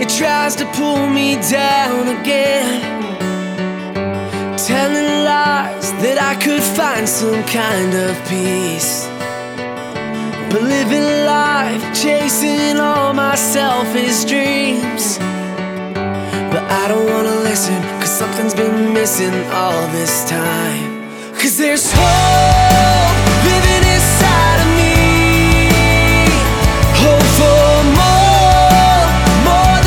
It tries to pull me down again, telling lies that I could find some kind of peace. But living life, chasing all my selfish dreams. But I don't wanna listen, 'cause something's been missing all this time. 'Cause there's hope